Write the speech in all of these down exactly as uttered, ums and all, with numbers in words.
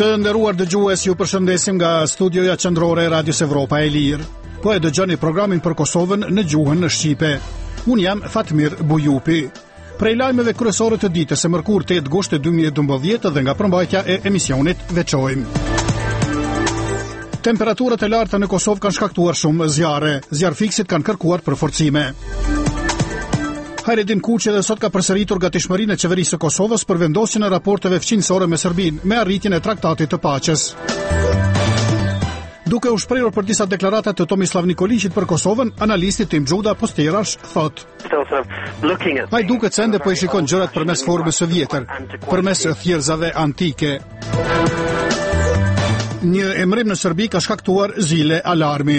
Të nderuar dëgjues, ju përshëndesim nga studioja qendrore e Radios Evropa e Lirë. Po e dëgjoni programin për Kosovën në gjuhën shqipe. Unë jam Fatmir Bujupi. Prej lajmeve kryesore të ditës së mërkurë tetë gusht dy mijë e dymbëdhjetë dhe nga përmbajtja e emisionit veçojmë. Temperaturat e larta në Kosovë kanë shkaktuar shumë zjarre. Zjarfiksit kanë kërkuar përforcime. Hajredin Kuqi dhe sot ka përsëritur gatishmërinë e qeverisë së Kosovës për vendosjen e raporteve fqinjësore me Serbinë me arritjen e traktatit të paqes. Duke u shprehur për disa deklarata të Tomislav Nikolićit për Kosovën, analisti Tim Xhuda Posterash thot: Ai duket se ende po i shikon gjërat përmes formës së vjetër, përmes thjerrzave antike. Një emrim në Serbi ka shkaktuar zile alarmi.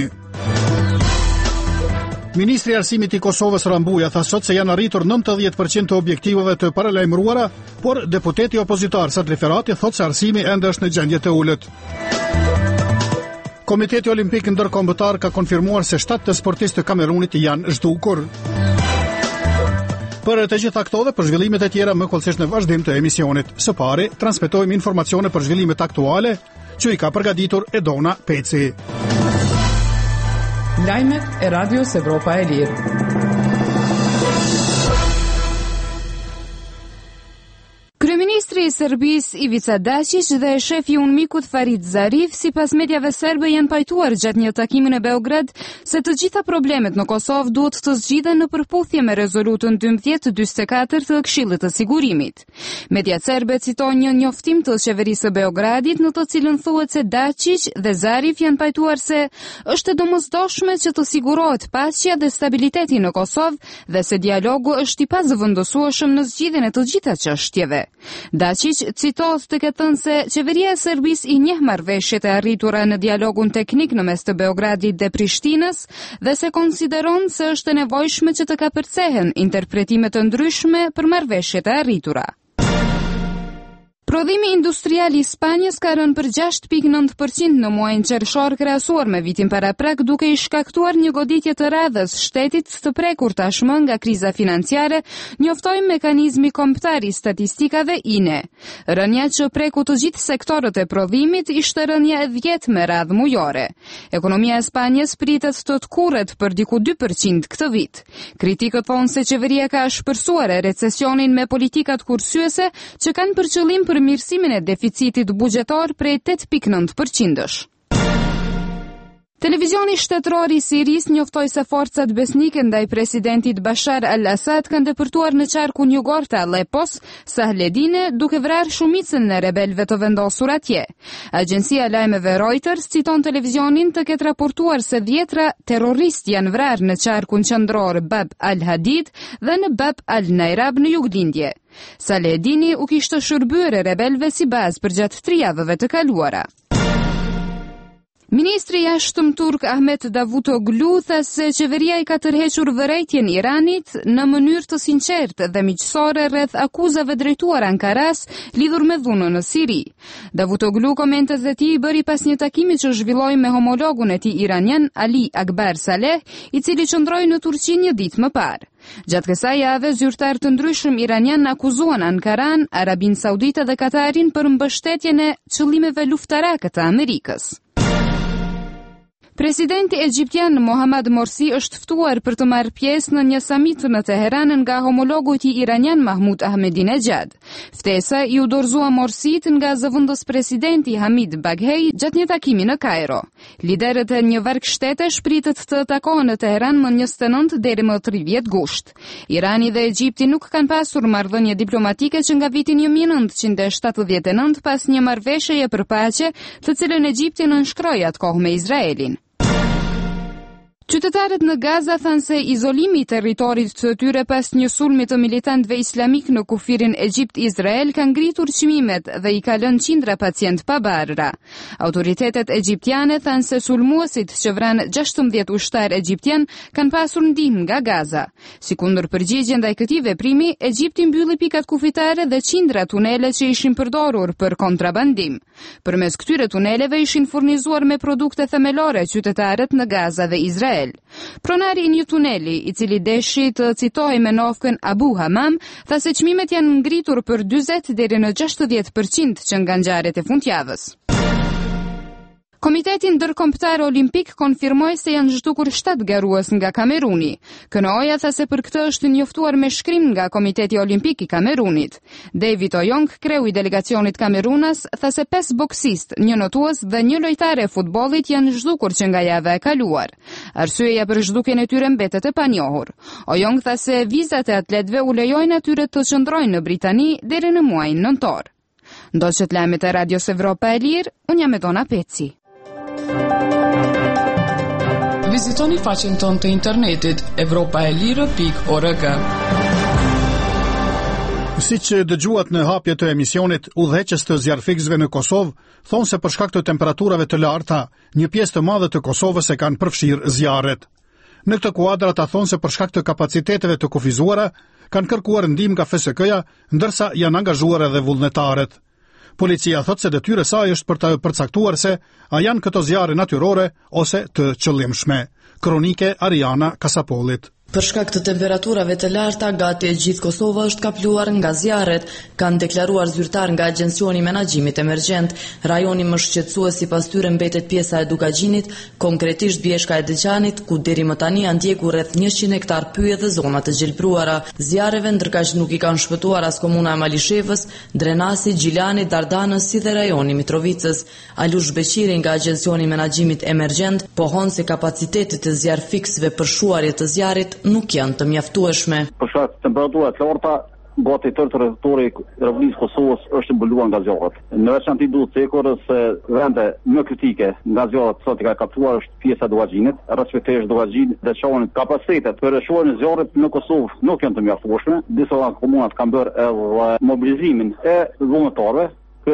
Ministri i Arsimit i Kosovës Rambuja tha sot se janë arritur nëntëdhjetë përqind të objektiveve të paralajmëruara, por deputeti opozitar Sadri Ferati thotë se arsimi ende është në gjendje të ulët. Komiteti Olimpik Ndërkombëtar ka konfirmuar se shtatë të sportistë të Kamerunit janë zhdukur. Për të gjitha këto dhe për zhvillimet e tjera më kollësisht në vazhdim të emisionit. Së pari, transmetojmë informacione për zhvillimet aktuale që i ka përgatitur Edona Peci. Lajmet e Radios Evropa e Lirë. Kryeministri i Serbisë Ivica Dačić dhe shefi i UNMIK-ut Farid Zarif, sipas mediave serbe, janë pajtuar gjatë një takimi në Beograd se të gjitha problemet në Kosovë duhet të zgjidhen në përputhje me rezolutën dymbëdhjetë njëzet e katër të Këshillit të Sigurimit. Mediat serbe citojnë një njoftim të qeverisë së Beogradit në të cilën thuhet se Dačić dhe Zarif janë pajtuar se është e domosdoshme që të sigurohet paqja dhe stabiliteti në Kosovë dhe se dialogu është i pazëvendësueshëm në zgjidhjen e të gjitha çështjeve. Dačić citohet të ketë thënë se qeveria e Serbisë i njeh marrëveshjet e arritura në dialogun teknik në mes të Beogradit dhe Prishtinës dhe se konsideron se është e nevojshme që të kapërcehen interpretime të ndryshme për marrëveshjet e arritura. Prodhimi industrial i Spanjës ka rënë për gjashtë pikë nëntë përqind në muajin qershor krahasuar me vitin paraprak, duke i shkaktuar një goditje të radhës shtetit të prekur tashmë nga kriza financiare, njoftoi mekanizmi kombëtar i statistikave I N E. Rënja që preku të gjithë sektorët e prodhimit ishte rënja e dhjetë me radhë mujore. Ekonomia e Spanjës pritet të të kurret për diku dy përqind këtë vit. Kritikët thonë se qeveria ka shpërsuar e recesionin me politikat kursyese që kanë për qëllim për mirësimin e deficitit buxhetor prej tetë pikë nëntë përqind-sh. Televizioni shtetëror I Sirisë njoftoi se forcat besnike ndaj presidentit Bashar al-Assad kanë depërtuar në qarkun jugor të Aleppos, Sahledine, duke vrarë shumicën e rebelëve të vendosur atje. Agjencia lajmeve Reuters citon televizionin të ketë raportuar se dhjetra terroristë janë vrarë në qarkun qendror Bab al-Hadid dhe në Bab al-Nairab në juglindje. Sahledini u kishte shërbyer rebelëve si bazë për gjatë tri javëve të kaluara. Ministri i jashtëm turk Ahmet Davutoglu tha se qeveria I ka tërhequr vërejtjen Iranit në mënyrë të sinqertë dhe miqësore rreth akuzave drejtuar Ankaras lidhur me dhunën në Siri. Davutoglu komentet e tij I bëri pas një takimi që zhvilloi me homologun e tij iranian Ali Akbar Saleh, I cili qëndroi në Turqi një ditë më parë. Gjatë kësaj jave, zyrtar të ndryshëm iranian akuzuan Ankaran, Arabinë Saudite dhe Katarin për mbështetjen e qëllimeve luftarake të Amerikës. Presidenti egjiptian Mohamed Morsi është ftuar për të marrë pjesë në një samit në Teheran nga homologu I tij iranian Mahmud Ahmadinejad. Ftesa I u dorëzua Morsit nga zëvendës presidenti Hamid Baghei gjatë një takimi në Kairo. Liderët e një varg shtetesh pritet të takohen në Teheran më njëzet e nëntë deri më tridhjetë gusht. Irani dhe Egjipti nuk kanë pasur marrëdhënie diplomatike që nga viti një mijë e nëntëqind e shtatëdhjetë e nëntë pas një marrëveshjeje për paqe, të cilën Egjipti nënshkroi atë kohë me Izraelin. Qytetarët në Gaza thanë se izolimi I territorit të tyre pas një sulmi të militantëve islamik në kufirin Egjipt-Izrael ka ngritur çmimet dhe I ka lënë qindra pacient pa barra. Autoritetet egjiptiane thanë se sulmuesit që vranë gjashtëmbëdhjetë ushtar egjiptian kanë pasur ndihmë nga Gaza. Si kundër përgjigje ndaj këtij veprimi, Egjipti mbylli pikat kufitare dhe qindra tunele që ishin përdorur për kontrabandim. Përmes këtyre tuneleve ishin furnizuar me produkte themelore qytetarët në Gaza dhe Izrael. Israel. Pronari i një tuneli, i cili deshi të citohej me nofkën Abu Hamam, tha se çmimet janë ngritur për dyzet deri në gjashtëdhjetë përqind që nga ngjarjet e fundjavës. Komiteti Ndërkombëtar Olimpik konfirmoi se janë zhdukur shtatë garues nga Kameruni. Kënoja tha se për këtë është njoftuar me shkrim nga Komiteti Olimpik i Kamerunit. David Oyong, kreu i delegacionit kamerunas, tha se pesë boksist, një notues dhe një lojtare e futbollit janë zhdukur që nga java e kaluar. Arsyeja për zhdukjen e tyre mbetet e panjohur. Oyong tha se vizat e atletëve u lejojnë atyre të qëndrojnë në Britani deri në muajin nëntor. Ndoqët lajmet e Radios Evropa e Lirë, unë jam Edona Peci. Vizitoni faqen tonë të internetit evropaelire pikë org. Siç dëgjuat në hapje të emisionit, udhëheqës të zjarrfiksëve në Kosovë thonë se për shkak të temperaturave të larta, një pjesë të madhe të Kosovës e kanë përfshirë zjarret. Në këtë kuadër ata thonë se për shkak të kapaciteteve të kufizuara, kanë kërkuar ndihmë nga F S K-ja, ndërsa janë angazhuar edhe vullnetarët. Policia thot se detyra e saj është për të përcaktuar se a janë këto zjarre natyrore ose të qëllimshme. Kronike Ariana Kasapolit. Për shkak të temperaturave të larta, gati e gjithë Kosova është kapluar nga zjarret, kanë deklaruar zyrtar nga Agjencioni i Menaxhimit Emergjent. Rajoni më shqetësues sipas tyre mbetet pjesa e Dugaxhinit, konkretisht Bjeshka e Deçanit, ku deri më tani janë ndjekur rreth njëqind hektar pyje dhe zona të gjelbruara. Zjarreve ndërkaq nuk i kanë shpëtuar as komuna e Malishevës, Drenasi, Gjilani, Dardanës si dhe rajoni Mitrovicës. Alush Beqiri nga Agjencioni i Menaxhimit Emergjent pohon se kapacitetet e zjarrfiksëve për shuarje të zjarrit nuk janë të mjaftueshme. Për shkak të temperaturave të larta, gati tërë territori i Republikës Kosovës është mbuluar nga zjarret. Në veçantë duhet të thekur se vende më kritike nga zjarret sot i ka kaptuar është pjesa e Dugaxhinit, respektivisht Dugaxhin dhe Çavani. Kapacitetet për shuarjen e zjarrit në Kosovë nuk janë të mjaftueshme. Disa komuna kanë bërë edhe mobilizimin e vullnetarëve.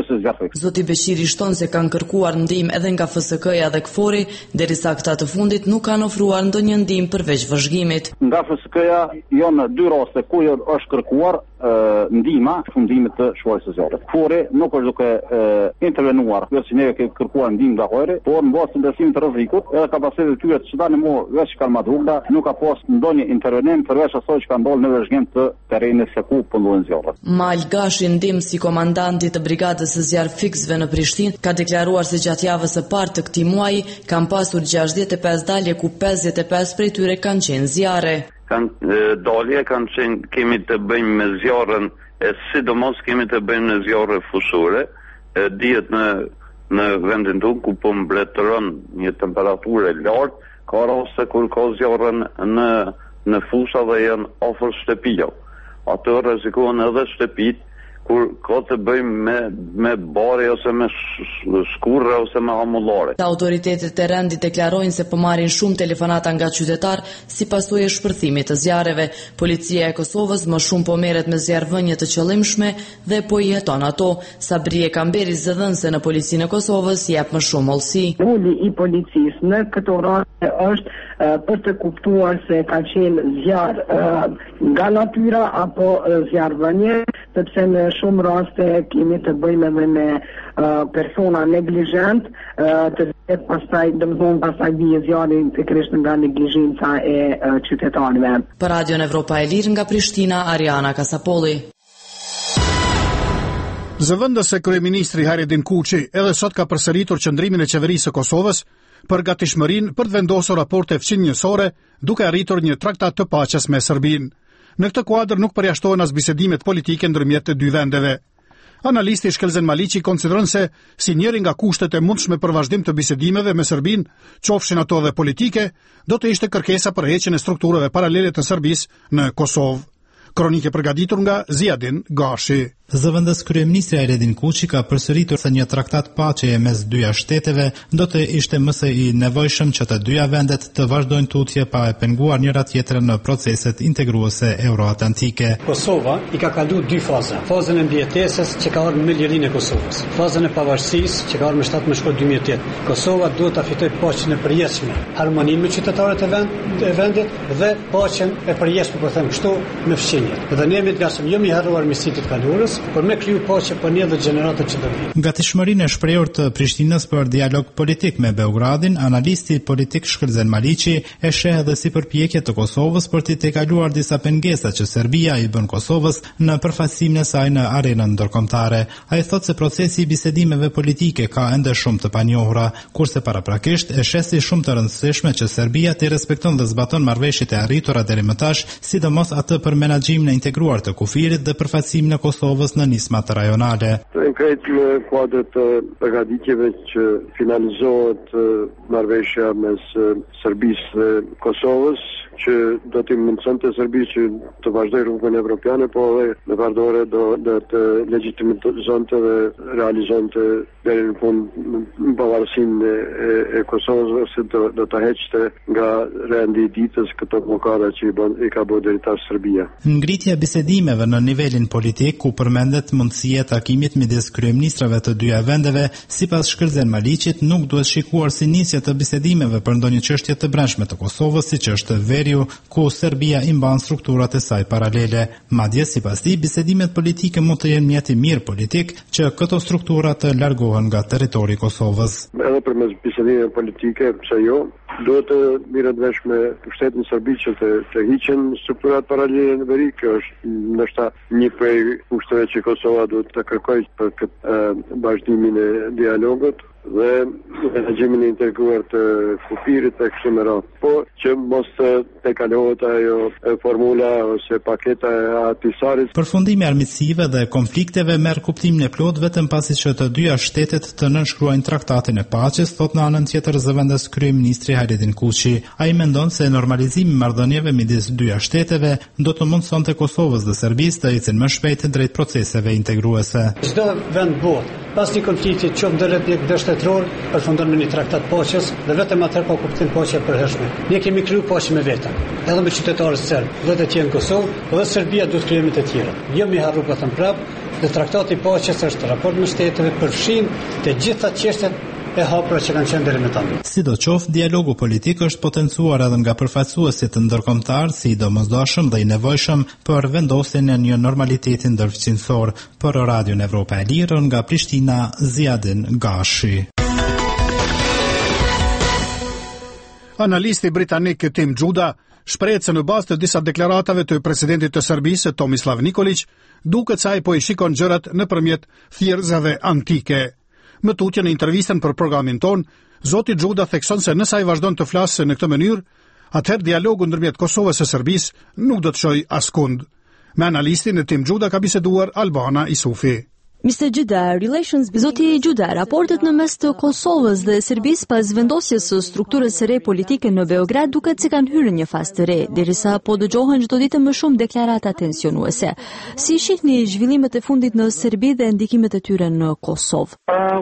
Zoti Beqiri shton se kanë kërkuar ndihmë edhe nga F S K-ja dhe K F O R-i, derisa këta të fundit nuk kanë ofruar ndonjë ndihmë përveç vëzhgimit. Nga F S K-ja janë dy raste ku është kërkuar ndihma, fundimet të shuarjes së zjarrit. K F O R-i nuk është duke intervenuar, përse ne kemi kërkuar ndihmë nga K F O R-i, por në bazë të ndërtimit të rrezikut, edhe kapacitetet e tyre që tani më veç kanë më të vogla, nuk ka pas ndonjë intervenim përveç asaj që kanë dalë në vëzhgim të terrenit se ku punojnë zjarret. Mal Gashi, ndim si komandanti të brigadës së zjarrfiksëve në Prishtinë, ka deklaruar se gjatë javës së parë të këtij muaji kanë pasur gjashtëdhjetë e pesë dalje ku pesëdhjetë e pesë prej tyre kanë qenë zjarre. Kanë dalje kanë qenë kemi të bëjmë me zjarrën e sidomos kemi të bëjmë në zjarre fushore, e dihet në në vendin tonë ku po mbretëron një temperaturë e lartë, ka raste kur ka zjarrën në në fusha dhe janë afër shtëpive. Ato rrezikohen edhe shtëpitë kur ka të bëjmë me, me bare ose me shkurre ose me amullare. Autoritetet e rendit deklarojnë se përmarin shumë telefonata nga qytetar si pasojë e shpërthimit të zjarreve. Policia e Kosovës më shumë po merret me zjarrvënje të qëllimshme dhe po i heton ato. Sabrie Kamberi, zëdhënëse në Policinë e Kosovës, jep më shumë hollësi. Roli i policisë në këto raste është uh, për të kuptuar se ka qenë zjarr uh, nga natyra apo uh, zjarrvënje, sepse në shumë raste kemi të bëjmë edhe me uh, persona neglizhent, uh, të gjithë pastaj dëmëzon pastaj bie zjarri pikërisht nga neglizhenca e uh, qytetarëve. Për Radion Evropa e Lirë nga Prishtina, Ariana Kasapolli. Zëvendës e kryeministri Hajredin Kuçi edhe sot ka përsëritur qëndrimin e qeverisë së Kosovës për gatishmërinë për të vendosur raporte fqin njësore duke arritur një traktat të paqes me Serbinë. Në këtë kuadër nuk përjashtohen as bisedimet politike ndërmjet të dy vendeve. Analisti Shkelzen Maliqi konsideron se si njëri nga kushtet e mundshme për vazhdim të bisedimeve me Serbinë, qofshin ato dhe politike, do të ishte kërkesa për heqjen e strukturave paralele të Serbisë në Kosovë. Kronike përgatitur nga Ziadin Gashi. Zëvendës kryeministri Hajredin Kuçi ka përsëritur se një traktat paqeje mes dyja shteteve do të ishte më së i nevojshëm që të dyja vendet të vazhdojnë tutje pa e penguar njëra tjetrën në proceset integruese euroatlantike. Kosova i ka kalu dy faza. Fazën e mbjetesës që ka ardhur me lirinë e Kosovës. Fazën e pavarësisë që ka ardhur me shtatë me shkurt dy mijë e tetë. Kosova duhet ta fitojë paqen e përjetshme, harmoninë me qytetarët e, vend, e vendit dhe paqen e përjetshme, po them kështu, me fqinje. Dhe ne jemi të gatshëm jo mi harruar misit të kaluarës, por me kriju paqe për një dhe gjeneratët që do vijnë. Gatishmërinë e shprehur të Prishtinës për dialog politik me Beogradin, analisti politik Shkëlzen Maliqi e sheh edhe si përpjekje të Kosovës për të tejkaluar disa pengesa që Serbia i bën Kosovës në përfaqësimin e saj në arenën ndërkombëtare. Ai thotë se procesi i bisedimeve politike ka ende shumë të panjohura, kurse paraprakisht e sheh si shumë të rëndësishme që Serbia të respekton dhe zbaton marrëveshjet e arritura deri më tash, sidomos atë për menaxhimin e integruar të kufirit dhe përfaqësimin e Kosovës në nismat rajonale. Konkret në kuadrët të përgatitjeve që finalizohet marrëveshja mes Serbisë dhe Kosovës, që do t'i mundësonte Serbisë që të vazhdoj rrugën evropiane, po edhe në vardore do, do të legjitimizonte dhe realizonte deri në fund në pavarësinë e, e Kosovës, ose do, do të heqte nga rendi i ditës këto blokada që i, bon, i ka bërë deri tash Serbia. Ngritja e bisedimeve në nivelin politik, ku përmendet mundësia e takimit midis kryeministrave të dyja vendeve, sipas Shkëlzen Maliqit, nuk duhet shikuar si nisje të bisedimeve për ndonjë çështje të brendshme të Kosovës, siç është veri ku Serbia i mban strukturat e saj paralele. Madje sipas tij, bisedimet politike mund të jenë mjet i mirë politik që këto struktura të largohen nga territori i Kosovës. Edhe përmes bisedimeve politike, pse jo, duhet të mirët vesh me shtetin serbi që të, të hiqen strukturat paralele në veri. Kjo është ndoshta një prej kushteve që Kosova duhet të kërkojë për këtë vazhdimin e dialogut dhe menaxhimin e integruar të kufirit e kështu me radhë. Po që mos të tejkalohet ajo formula ose paketa e Ahtisarit. Përfundimi i armiqësive dhe konflikteve merr kuptimin e plot vetëm pasi që të dyja shtetet të nënshkruajnë traktatin e paqes, thot në anën tjetër zëvendës kryeministri Hajredin Kuçi. Ai mendon se normalizimi i marrëdhënieve midis dyja shteteve do të mundsonte Kosovës dhe Serbisë të ecin më shpejt drejt proceseve integruese. Çdo vend botë pas një konflikti qoftë ndërreth një dështetror përfundon me një traktat paqes dhe vetëm atëherë ka kuptim paqe e përhershme. Ne kemi kriju paqe me vetëm, edhe me qytetarët serb, dhe të tjerë në Kosovë, dhe Serbia duhet kriju me të tjera. Jo mi harru pa thënë prap, dhe traktati i paqes është raport me shteteve përfshin të gjitha çështjet e hapura që kanë qenë deri më tani. Sidoqoftë, dialogu politik është potencuar edhe nga përfaqësuesit të ndërkombëtar, si i domosdoshëm dhe i nevojshëm për vendosjen e një normaliteti ndërfaqësor. Për Radion Evropa e Lirë nga Prishtina, Ziadin Gashi. Analisti britanik Tim Juda shprehet se në bazë të disa deklaratave të presidentit të Serbisë Tomislav Nikolić, duket se ai po i shikon gjërat nëpërmjet thjerrzave antike. Më tutje në intervistën për programin ton, zoti Juda thekson se nëse ai vazhdon të flasë në këtë mënyrë, atëherë dialogu ndërmjet Kosovës e Serbisë nuk do të shojë askund. Me analistin e Tim Juda ka biseduar Albana Isufi. mister Juda, relations... Zoti Juda, raportet në mes të Kosovës dhe Serbisë pas vendosjes së strukturës së re politike në Beograd duket se kanë hyrë një fazë të re, derisa po dëgjohen çdo ditë më shumë deklarata tensionuese. Si shihni zhvillimet e fundit në Serbi dhe ndikimet e tyre në Kosovë?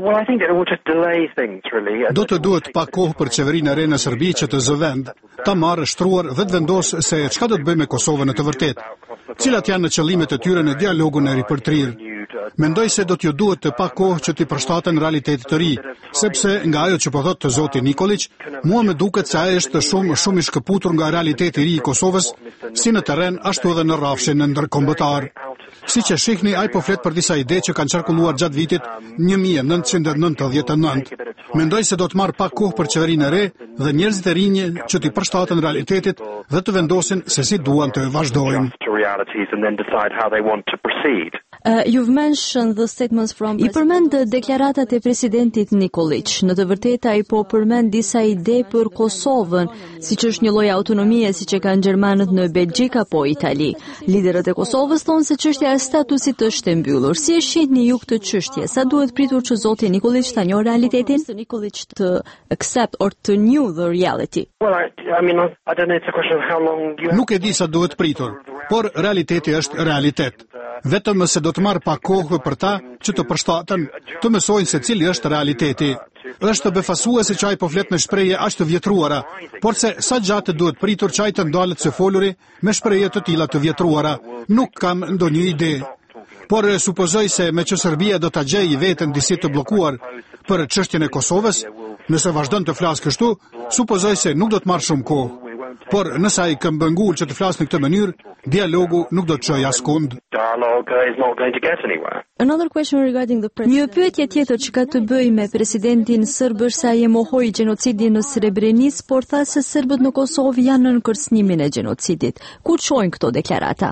Do të duhet pak kohë për qeverinë e re në Serbi që të zëvend, ta marrë shtruar dhe të vendosë se çka do të bëjë me Kosovën në të vërtetë. Cilat janë në qëllimet e tyre në dialogun e ripërtrirë. Mendoj se do t'ju duhet të pak kohë që t'i përshtaten realitetit të ri, sepse nga ajo që po thotë të zoti Nikolić, mua më duket se ai është shumë shumë i shkëputur nga realiteti i ri i Kosovës, si në terren ashtu edhe në rrafshin ndërkombëtar. Siç e shihni, ai po flet për disa ide që kanë qarkulluar gjatë vitit një mijë e nëntëqind e nëntëdhjetë e nëntë. Mendoj se do të marr pak kohë për qeverinë e re dhe njerëzit e rinj që t'i përshtaten realitetit dhe të vendosin se si duan të vazhdojnë. Uh, you've mentioned the statements from... I përmend deklaratat e presidentit Nikolić. Në të vërtetë ai po përmend disa ide për Kosovën, siç është një lloj autonomie siç e kanë gjermanët në Belgjik apo Itali. Liderët e Kosovës thonë se çështja e statusit është e mbyllur. Si e shihni ju këtë çështje? Sa duhet pritur që zoti Nikolić ta njohë realitetin? Nikolić të accept or to knew the reality. Well, I, I mean, I don't know, it's a question of how long you... Nuk e di sa duhet pritur, por realiteti është realitet. Vetëm se do të marrë pak kohë për ta që të përshtaten, të mësojnë se cili është realiteti. Është befasuese që ai po flet me shprehje aq të vjetruara, por se sa gjatë duhet pritur që ai të ndalet së foluri me shprehje të tilla të vjetruara. Nuk kam ndonjë ide. Por supozoj se me që Serbia do ta gjejë veten disi të bllokuar për çështjen e Kosovës, nëse vazhdon të flasë kështu, supozoj se nuk do të marrë shumë kohë. Por nëse ai këmbëngul që të flasë në këtë mënyrë, dialogu nuk do të çojë askund. Një pyetje tjetër që ka të bëjë me presidentin serb është se ai e mohoi gjenocidin në Srebrenic, por tha se serbët në Kosovë janë në kërcënimin e gjenocidit. Ku çojnë këto deklarata?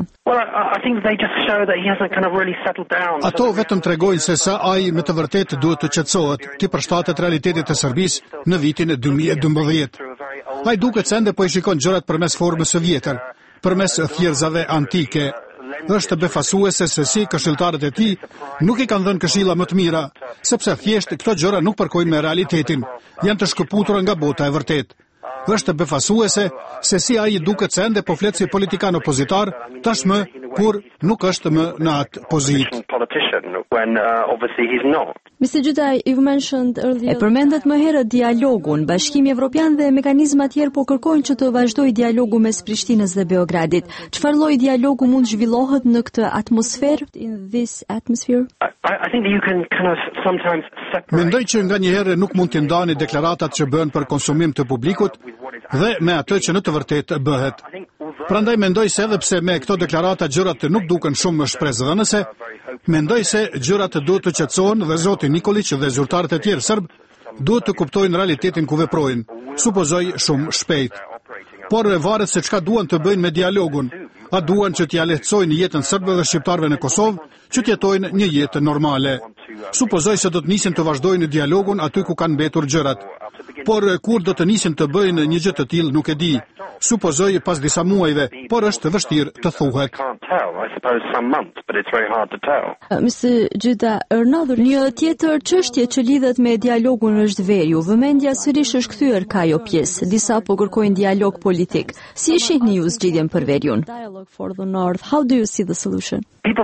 Ato vetëm tregojnë se sa ai me të vërtetë duhet të qetësohet, ti përshtatet realitetit të Serbisë në vitin e dy mijë e dymbëdhjetë. Ai duket se ende po i shikon gjërat përmes formës së vjetër, përmes thjerrzave antike. Është befasuese se si këshilltarët e tij nuk i kanë dhënë këshilla më të mira, sepse thjesht këto gjëra nuk përkojnë me realitetin, janë të shkëputura nga bota e vërtetë. Është befasuese se si ai duket se ende po flet si politikan opozitar, tashmë kur nuk është më në atë pozitë. mister Gjudaj, you mentioned earlier... E përmendet më herët dialogun. Bashkimi Evropian dhe mekanizma tjerë po kërkojnë që të vazhdojë dialogu mes Prishtinës dhe Beogradit. Çfarë lloji dialogu mund zhvillohet në këtë atmosferë? In this atmosphere? Mendoj që nga një herë nuk mund të ndani deklaratat që bëhen për konsumim të publikut dhe me atë që në të vërtetë bëhet. Prandaj mendoj se edhe pse me këto deklarata gjërat nuk duken shumë më shpresëdhënëse, mendoj se gjërat duhet të qetësohen dhe zoti Nikolić dhe zyrtarët e tjerë serb duhet të kuptojnë realitetin ku veprojnë, supozoj shumë shpejt. Por varet se çka duan të bëjnë me dialogun. A duan që t'ia lehtësojnë jetën serbëve dhe shqiptarëve në Kosovë, që të jetojnë një jetë normale. Supozoj se do të nisin të vazhdojnë dialogun aty ku kanë mbetur gjërat. Por kur do të nisin të bëjnë një gjë të tillë nuk e di. Supozoj pas disa muajve, por është vështirë të thuhet. mister Gjyda, një tjetër çështje që lidhet me dialogun është veriu. Vëmendja sërish është kthyer ka ajo pjesë. Disa po kërkojnë dialog politik. Si e shihni ju zgjidhjen për veriun? Dialogue for the North. How do you see the solution?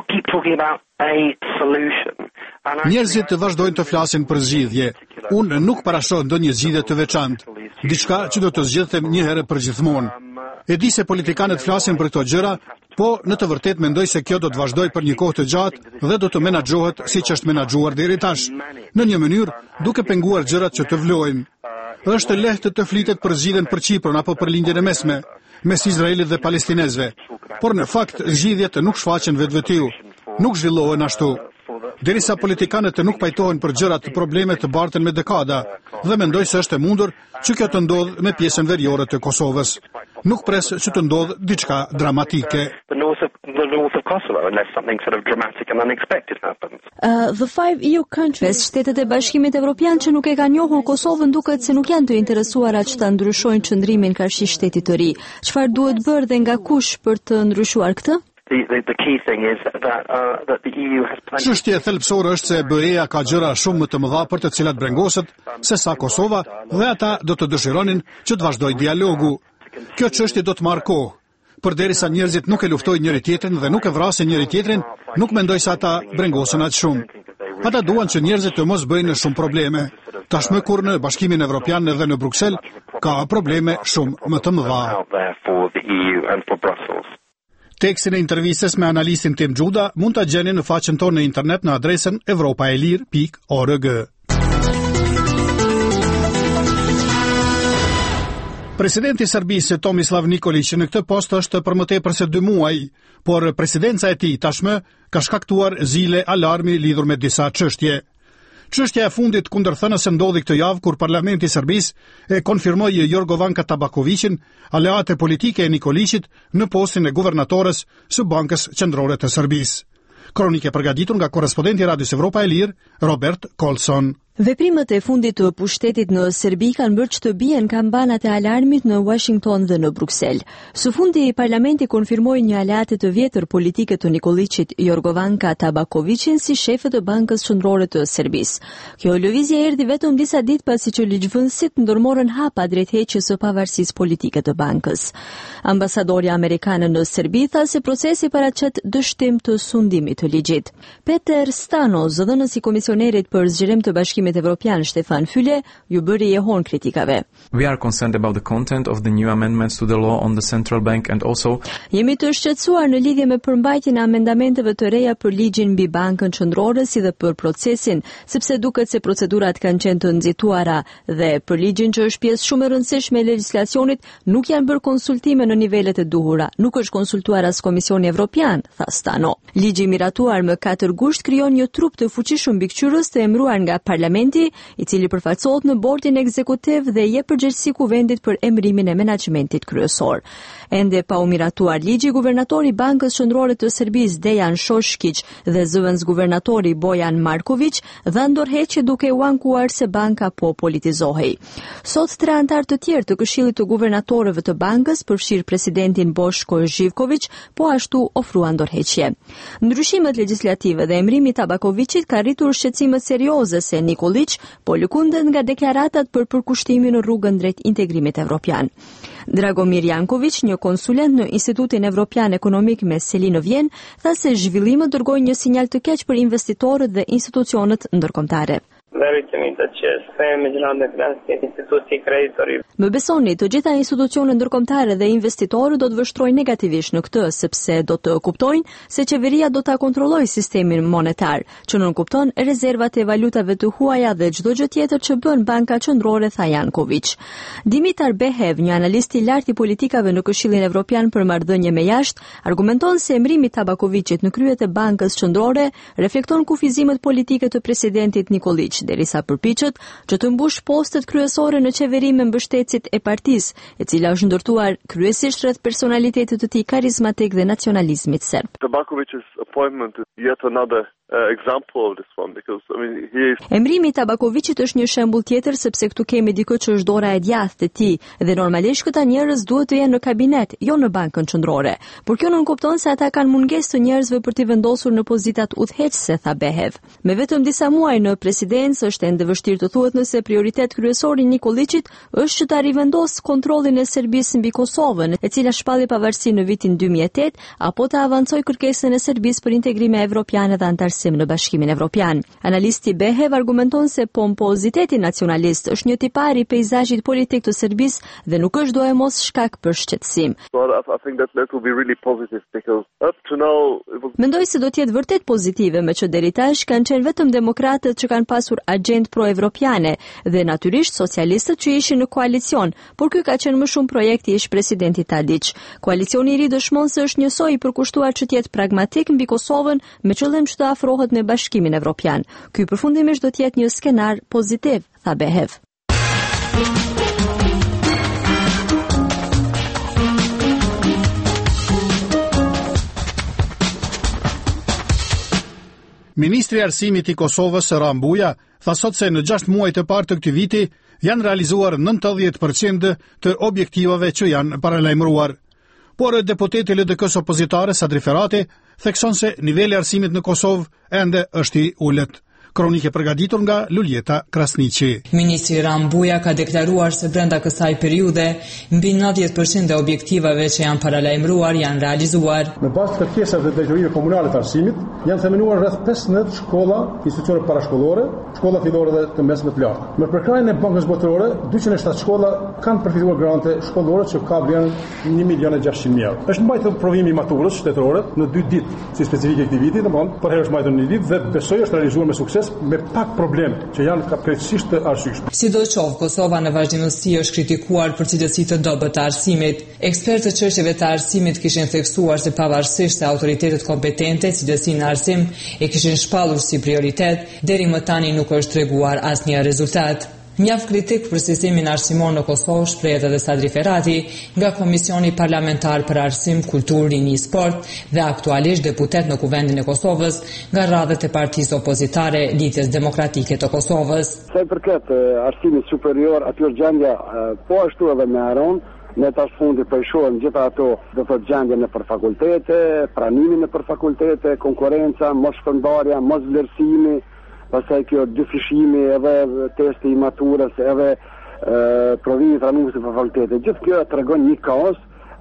Njerëzit të vazhdojnë të flasin për zgjidhje. Unë nuk parashoh ndonjë zgjidhje të veçantë, diçka që do të zgjidhet një herë për gjithmonë. E di se politikanët flasin për këto gjëra, po në të vërtetë mendoj se kjo do të vazhdojë për një kohë të gjatë dhe do të menaxhohet siç është menaxhuar deri tash, në një mënyrë duke penguar gjërat që të vlojnë. Është lehtë të flitet për zgjidhjen për Çiprin apo për lindjen e mesme mes Izraelit dhe palestinezëve, por në fakt zgjidhjet nuk shfaqen vetvetiu, nuk zhvillohen ashtu. Derisa politikanët nuk pajtohen për gjërat, problemet të barten me dekada, dhe mendoj se është e mundur që kjo të ndodhë me pjesën veriore të Kosovës. Nuk pres që të ndodhë diçka dramatike. Uh, the five E U countries, shtetet e Bashkimit Evropian që nuk e kanë njohur Kosovën duket se nuk janë të interesuara që ta ndryshojnë qëndrimin karshi shtetit të ri. Çfarë duhet bërë dhe nga kush për të ndryshuar këtë? Çështja e thelbësore është se B E-ja ka gjëra shumë më të mëdha për të cilat brengoset se sa Kosova dhe ata do të dëshironin që të vazhdojë dialogu. Kjo çështje do të marrë kohë. Përderisa njerëzit nuk e luftojnë njëri tjetrin dhe nuk e vrasin njëri tjetrin, nuk mendoj se ata brengosen aq shumë. Ata duan që njerëzit të mos bëjnë shumë probleme. Tashmë kur në Bashkimin Evropian dhe në Bruksel ka probleme shumë më të mëdha. Tekstin e intervistës me analistin Tim Gjuda mund ta gjeni në faqen tonë në internet në adresën evropaelir pikë org. Presidenti i Serbisë Tomislav Nikolić në këtë post është për më tepër se dy muaj, por presidenca e tij tashmë ka shkaktuar zile alarmi lidhur me disa çështje. Çështja e fundit kundërthënëse ndodhi këtë javë kur Parlamenti i Serbisë e konfirmoi Jorgovanka Tabakovicin, aleate politike e Nikolićit, në postin e guvernatores së Bankës Qendrore të Serbisë. Kronike përgatitur nga korrespondenti i Radios Evropa e Lirë, Robert Colson. Veprimet e fundit të pushtetit në Serbi kanë bërë që të bien kampanat e alarmit në Washington dhe në Bruksel. Së fundi, parlamenti konfirmoi një aleate të vjetër politike të Nikolićit, Jorgovanka Tabakovicin, si shefe të Bankës Qendrore të Serbisë. Kjo lëvizje erdhi vetëm disa ditë pasi që ligjvënësit ndërmorën hapa drejt heqjes së pavarësisë politike të bankës. Ambasadori amerikan në Serbi tha se procesi paraqet dështim të sundimit të ligjit. Peter Stano, zëdhënës i komisionerit për zgjerim të Bashkimit Bashkimit Evropian Stefan Füle ju bëri jehon kritikave. We are concerned about the content of the new amendments to the law on the central bank and also Jemi të shqetësuar në lidhje me përmbajtjen e amendamenteve të reja për ligjin mbi bankën qendrore si dhe për procesin, sepse duket se procedurat kanë qenë të nxituara dhe për ligjin që është pjesë shumë e rëndësishme e legjislacionit nuk janë bërë konsultime në nivelet e duhura. Nuk është konsultuar as Komisioni Evropian, tha Stano. Ligji miratuar më katër gusht krijon një trup të fuqishëm mbikëqyrës të emëruar nga Parlamenti, i cili përfaqësohet në bordin ekzekutiv dhe jep përgjegjësi kuvendit për emërimin e menaxhmentit kryesor. Ende pa u miratuar ligji, guvernatori i Bankës Qendrore të Serbisë Dejan Shoshkić dhe zëvendës guvernatori Bojan Marković dhanë dorëheqje duke u ankuar se banka po politizohej. Sot tre anëtar të tjerë të Këshillit të Guvernatorëve të bankës, përfshirë presidentin Boshko Živković, po ashtu ofruan dorëheqje. Ndryshimet legjislative dhe emrimi i Tabakovicit ka rritur shqetësime serioze se Nikolić po lëkundet nga deklaratat për përkushtimin në rrugën drejt integrimit evropian. Dragomir Janković, një konsulent në Institutin Evropian Ekonomik me seli në Vjenë, tha se zhvillimet dërgojnë një sinjal të keq për investitorët dhe institucionet ndërkombëtare. Më besoni, të gjitha institucionet ndërkombëtare dhe investitorët do të vështrojnë negativisht në këtë, sepse do të kuptojnë se qeveria do ta kontrollojë sistemin monetar, që nënkupton rezervat e valutave të huaja dhe çdo gjë tjetër që bën Banka Qendrore, tha Janković. Dimitar Behev, një analist i lartë i politikave në Këshillin Evropian për marrëdhënie me jashtë, argumenton se emrimi i Tabakovicit në kryet e Bankës Qendrore reflekton kufizimet politike të presidentit Nikolić, derisa përpiqet që të mbush postet kryesore në qeveri me mbështetësit e partisë, e cila është ndërtuar kryesisht rreth personalitetit të tij karizmatik dhe nacionalizmit serb. Tabakovic's appointment is yet another uh, example of this one because I mean he is Emrimi i Tabakovicit është një shembull tjetër sepse këtu kemi dikë që është dora e djathtë e tij dhe normalisht këta njerëz duhet të jenë në kabinet, jo në Bankën Qendrore. Por kjo nuk kupton se ata kanë mungesë të njerëzve për të vendosur në pozitat udhëheqëse, tha Behev. Me vetëm disa muaj në presidencë është ende vështirë të thuhet nëse prioritet kryesor i Nikolićit është që ta rivendosë kontrollin e Serbisë mbi Kosovën, e cila shpalli pavarësi në vitin dy mijë e tetë, apo ta avancojë kërkesën e Serbisë për integrime evropiane dhe antarësim në Bashkimin Evropian. Analisti Behev argumenton se pompoziteti nacionalist është një tipar i peizazhit politik të Serbisë dhe nuk është dojemos shkak për shqetësim. Mendoj se do të jetë vërtet pozitive, me që deri tash kanë qenë vetëm demokratët që kanë pasur agjendë pro-evropiane dhe natyrisht socialistët që ishin në koalicion, por ky ka qenë më shumë projekti i ish-presidentit Tadić. Koalicioni i ri dëshmon se është njësoj i përkushtuar që të jetë pragmatik mbi Kosovën me qëllim që të afrohet në Bashkimin Evropian. Ky përfundimisht do të jetë një skenar pozitiv, tha Behev. Ministri i Arsimit i Kosovës, Rambuja, tha sot se në gjashtë muajt e parë të këtij viti janë realizuar nëntëdhjetë përqind të objektivave që janë paralajmëruar. Por deputeti L D K-s opozitare Sadri Ferati thekson se niveli i arsimit në Kosovë ende është i ulët. Kronikë e përgatitur nga Luljeta Krasniqi. Ministri Rambuja ka deklaruar se brenda kësaj periudhe mbi nëntëdhjetë përqind e objektivave që janë paralajmëruar janë realizuar. Në bazë të kërkesave të drejtorive komunale të arsimit, janë themenuar rreth pesëmbëdhjetë shkolla, institucione parashkollore, shkolla fillore dhe të mesme të lartë. Me përkrajën e Bankës Botërore, dyqind e shtatë shkolla kanë përfituar grante shkollore që ka vlerën një milion e gjashtëqind mijë euro. Është mbajtur provimi i maturës shtetërore në dy ditë, si specifike këtij viti, domthonë, por herë është mbajtur në një ditë dhe besoj është realizuar me sukses me pak problem që janë krejtësisht të arsyeshme. Sidoqoftë, Kosova në vazhdimësi është kritikuar për cilësi të dobët të arsimit. Ekspertë të çështjeve të arsimit kishin theksuar se pavarësisht se autoritetet kompetente cilësinë në arsim e kishin shpallur si prioritet, deri më tani nuk është treguar asnjë rezultat. Mjaft kritik për sistemin arsimor në Kosovë shprehet edhe Sadri Ferati nga Komisioni Parlamentar për Arsim, Kulturë, Rini, Sport dhe aktualisht deputet në Kuvendin e Kosovës nga radhët e partisë opozitare Lidhjes Demokratike të Kosovës. Sa i përket arsimit superior, aty është gjendja po ashtu edhe me Aron. Ne tash fundi po i shohim gjitha ato, do të gjendje në për fakultete, pranimin në për fakultete, konkurrenca, mos shpërndarja, mos vlerësimi, pastaj kjo dyfishimi edhe testi i maturës, edhe provimi i pranuesit për fakultete. Gjithë kjo tregon një kaos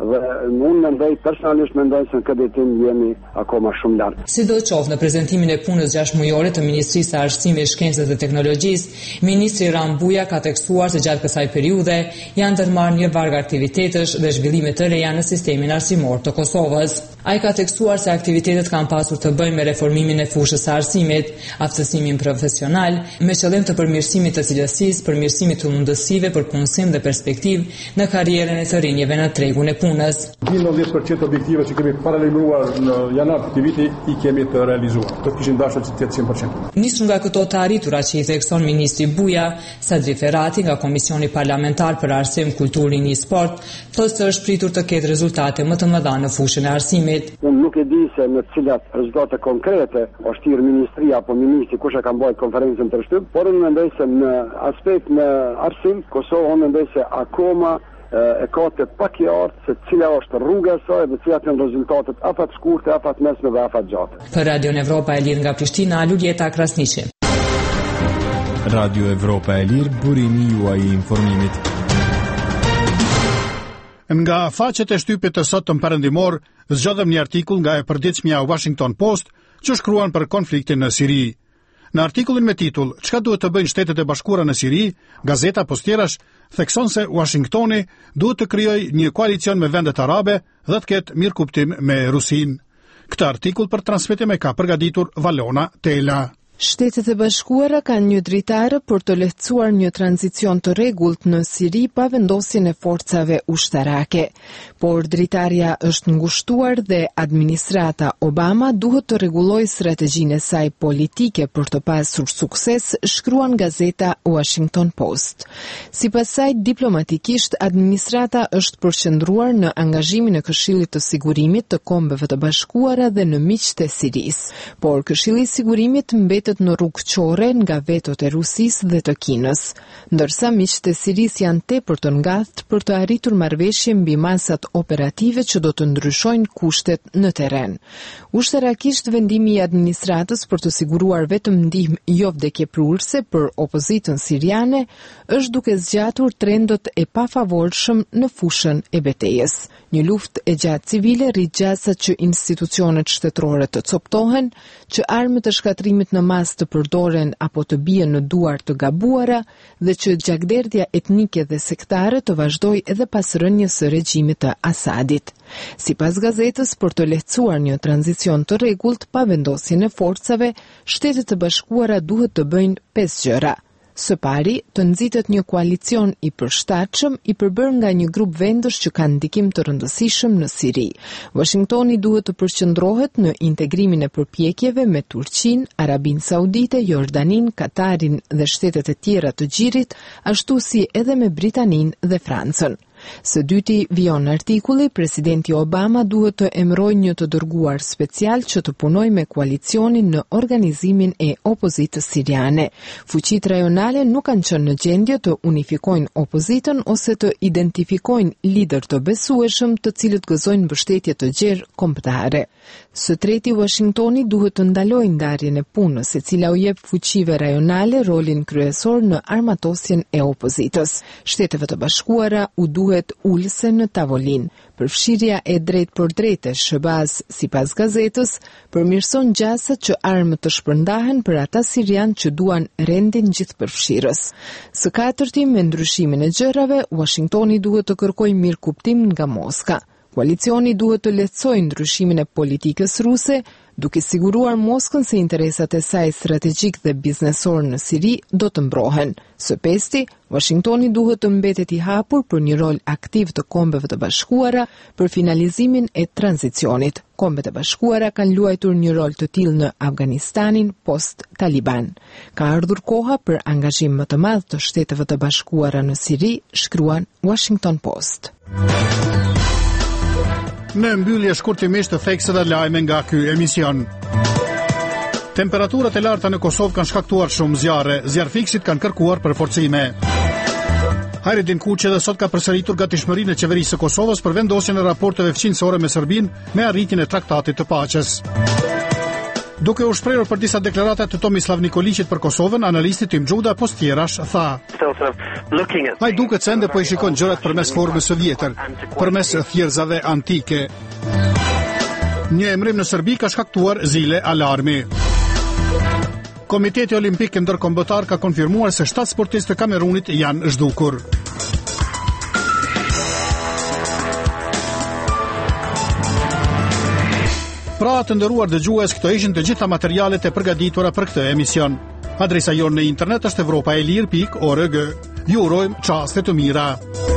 dhe unë mendoj, personalisht mendoj se në këtë ditim jemi akoma shumë lart. Sidoqoftë, në prezantimin e punës gjashtë-mujore të Ministrisë së Arsimit, Shkencës dhe Teknologjisë, ministri Rambuja ka tekstuar se gjatë kësaj periudhe janë ndërmarrë një varg aktivitetesh dhe zhvillime të reja në sistemin arsimor të Kosovës. Ai ka tekstuar se aktivitetet kanë pasur të bëjnë me reformimin e fushës së arsimit, aftësimin profesional, me qëllim të përmirësimit të cilësisë, përmirësimit të mundësive për punësim dhe perspektivë në karrierën e të rinjve në tregun e punës. njëntëdhjetë përqind objektive që kemi paralajmëruar në janar të këtij viti i kemi të realizuar. Do kishin dashur që të jetë njëntëqind përqind. Nisur nga këto të arritura që i thekson ministri Buja, Sadri Ferrati nga Komisioni Parlamentar për Arsim, Kulturë, Rini, Sport, thotë se është pritur të ketë rezultate më të mëdha në fushën e arsimit. Unë nuk e di se në cilat rezultate konkrete është thirrë ministria apo ministri kush e ka mbajtur konferencën të shtyp, por unë mendoj se në aspekt në arsim Kosova unë mendoj se akoma e ka të pakjartë se cila është rruga e saj dhe cilat janë rezultatet afat shkurte, afat mesme dhe afat gjatë. Për Radio Evropa e Lirë nga Prishtina, Luljeta Krasniqi. Radio Evropa e Lirë, burimi juaj i informimit. Nga faqet e shtypit të sotëm perëndimor, zgjodhem një artikull nga e përditshmja Washington Post që shkruan për konfliktin në Siri. Në artikullin me titull "Çka duhet të bëjnë Shtetet e Bashkuara në Siri", gazeta Postierash thekson se Washingtoni duhet të krijojë një koalicion me vendet arabe dhe të ketë mirëkuptim me Rusinë. Këtë artikull për transmetim e ka përgatitur Valona Tela. Shtetet e Bashkuara kanë një dritare për të lehtësuar një tranzicion të rregullt në Siri pa vendosjen e forcave ushtarake. Por dritarja është ngushtuar dhe administrata Obama duhet të rregullojë strategjinë e saj politike për të pasur sukses, shkruan gazeta Washington Post. Sipas saj, diplomatikisht administrata është përqendruar në angazhimin e Këshillit të Sigurimit të Kombeve të Bashkuara dhe në miqtë e Sirisë, por Këshilli i Sigurimit mbetet në rrugë qore nga vetot e Rusisë dhe të Kinës, ndërsa miqtë e Sirisë janë tepër të ngathtë për të arritur marrëveshje mbi masat operative që do të ndryshojnë kushtet në terren. Ushtarakisht, vendimi i administratës për të siguruar vetëm ndihmë jo vdekjeprurse për opozitën siriane është duke zgjatur trendët e pafavorshëm në fushën e betejës. Një luftë e gjatë civile rrit gjasa që institucionet shtetërore të coptohen, që armët e shkatrimit në mas të përdoren apo të bien në duar të gabuara dhe që gjakderdhja etnike dhe sektare të vazhdojë edhe pas rënies së regjimit të Asadit. Sipas gazetës, për të lehtësuar një tranzicion të rregullt pa vendosjen e forcave, Shtetet e Bashkuara duhet të bëjnë pesë gjëra. Së pari, të nxitet një koalicion i përshtatshëm i përbërë nga një grup vendësh që kanë ndikim të rëndësishëm në Siri. Washingtoni duhet të përqendrohet në integrimin e përpjekjeve me Turqinë, Arabinë Saudite, Jordaninë, Katarin dhe shtetet e tjera të gjirit, ashtu si edhe me Britaninë dhe Francën. Së dyti, vion artikulli, presidenti Obama duhet të emërojë një të dërguar special që të punojë me koalicionin në organizimin e opozitës siriane. Fuqitë rajonale nuk kanë qenë në gjendje të unifikojnë opozitën ose të identifikojnë lider të besueshëm të cilët gëzojnë mbështetje të gjerë kombëtare. Së treti, Washingtoni duhet të ndalojë ndarjen e punës, e cila u jep fuqive rajonale rolin kryesor në armatosjen e opozitës. Shteteve të Bashkuara u duhet ulse në tavolinë. Përfshirja e drejt për drejte Shëbaz, sipas gazetës, përmirëson gjasat që armët të shpërndahen për ata sirian që duan rendin gjithëpërfshirës. Së katërti, me ndryshimin e gjërave, Washingtoni duhet të kërkojë mirëkuptim nga Moska. Koalicioni duhet të lehtësojë ndryshimin e politikës ruse, duke siguruar Moskën se interesat e saj strategjik dhe biznesor në Siri do të mbrohen. Së pesti, Washingtoni duhet të mbetet i hapur për një rol aktiv të Kombeve të Bashkuara për finalizimin e tranzicionit. Kombet e Bashkuara kanë luajtur një rol të tillë në Afganistanin post-Taliban. Ka ardhur koha për angazhim më të madh të Shteteve të Bashkuara në Siri, shkruan Washington Post. Në mbyllje shkurtimisht të thekse dhe lajme nga ky emision. Temperaturat e larta në Kosovë kanë shkaktuar shumë zjarre, zjarfiksit kanë kërkuar përforcime. Hajredin Kuqe dhe sot ka përsëritur gatishmërinë e qeverisë së Kosovës për vendosjen e raporteve fqinësore me Serbinë me arritjen e traktatit të paqes. Duke u shprehur për disa deklarata të Tomislav Nikolićit për Kosovën, analisti Tim Gjuda Postjerash tha: ai duket se ende po i shikon gjërat përmes formës së vjetër, përmes thjerrzave antike. Një emrim në Serbi ka shkaktuar zile alarmi. Komiteti Olimpik Ndërkombëtar ka konfirmuar se shtatë sportistë të Kamerunit janë zhdukur. Pra të nderuar dëgjues, këto ishin të gjitha materialet e përgatitura për këtë emision. Adresa jonë në internet është evropaelir pikë org. Ju urojmë çaste të mira.